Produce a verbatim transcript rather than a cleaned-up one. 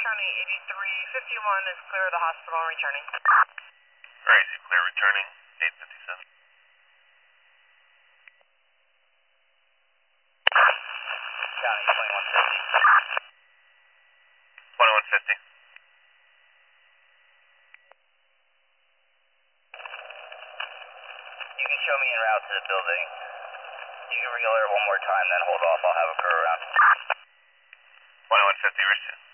County eighty-three fifty-one is clear of the hospital and returning. Crazy, clear returning, eight fifty-seven. County twenty-one fifty. twenty-one fifty. You can show me en route to the building. You can re-alert one more time, then hold off. I'll have a crew around. twenty-one fifty, Richard.